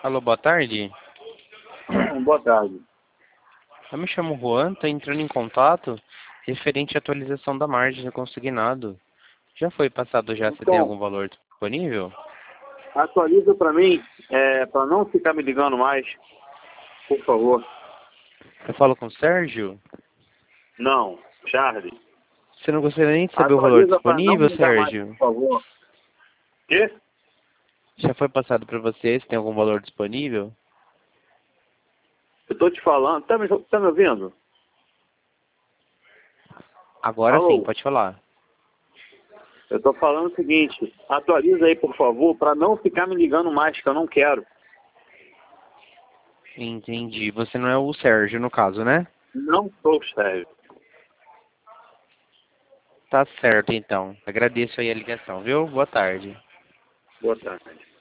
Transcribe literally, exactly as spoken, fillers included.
Alô, boa tarde. Boa tarde. Eu me chamo Juan, estou entrando em contato referente à atualização da margem do consignado. Já foi passado já, se tem Então, algum valor disponível? atualiza para mim, é, para não ficar me ligando mais, por favor. Eu falo com o Sérgio? Não, Charlie. Você não gostaria nem de saber o valor Atualiza para não disponível, me ligar mais, Sérgio? por favor. Quê? Já foi passado para você se tem algum valor disponível? Eu tô te falando. Tá me, tá me ouvindo? Agora sim, Alô? pode falar. Eu tô falando o seguinte, atualiza aí, por favor, para não ficar me ligando mais, que eu não quero. Entendi. Você não é o Sérgio, no caso, né? Não sou sério. Tá certo, então. Agradeço aí a ligação, viu? Boa tarde. Boa tarde.